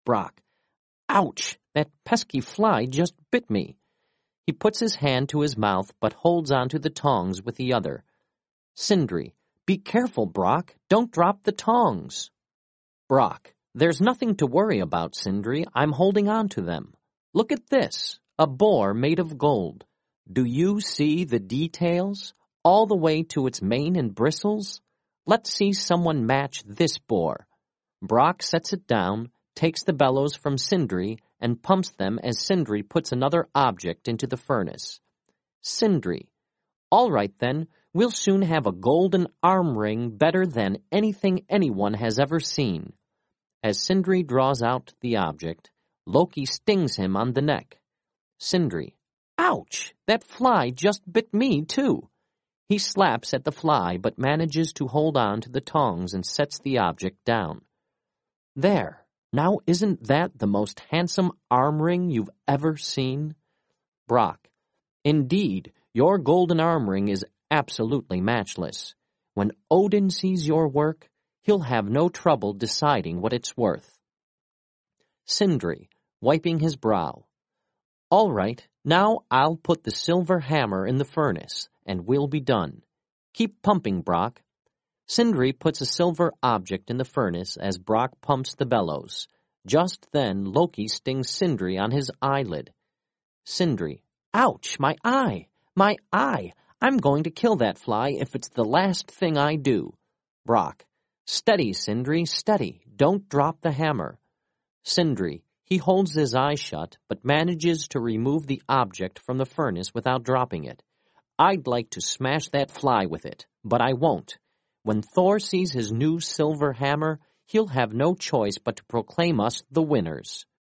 Brock. Ouch! That pesky fly just bit me. He puts his hand to his mouth but holds onto the tongs with the other. Sindri. Be careful, Brock. Don't drop the tongs. Brock. There's nothing to worry about, Sindri. I'm holding on to them. Look at this. A boar made of gold. Do you see the details? All the way to its mane and bristles? Let's see someone match this boar. Brock sets it down, takes the bellows from Sindri, and pumps them as Sindri puts another object into the furnace. Sindri. All right, then. We'll soon have a golden arm ring better than anything anyone has ever seen. As Sindri draws out the object, Loki stings him on the neck. Sindri. Ouch! That fly just bit me, too. He slaps at the fly but manages to hold on to the tongs and sets the object down. There. Now isn't that the most handsome arm ring you've ever seen? Brock. Indeed, your golden arm ring is absolutely matchless. When Odin sees your work, he'll have no trouble deciding what it's worth. Sindri, wiping his brow. All right, now I'll put the silver hammer in the furnace, and we'll be done. Keep pumping, Brock. Sindri puts a silver object in the furnace as Brock pumps the bellows. Just then, Loki stings Sindri on his eyelid. Sindri. Ouch, my eye! My eye! I'm going to kill that fly if it's the last thing I do. Brock. Steady, Sindri, steady. Don't drop the hammer. Sindri. He holds his eye shut, but manages to remove the object from the furnace without dropping it. I'd like to smash that fly with it, but I won't. When Thor sees his new silver hammer, he'll have no choice but to proclaim us the winners.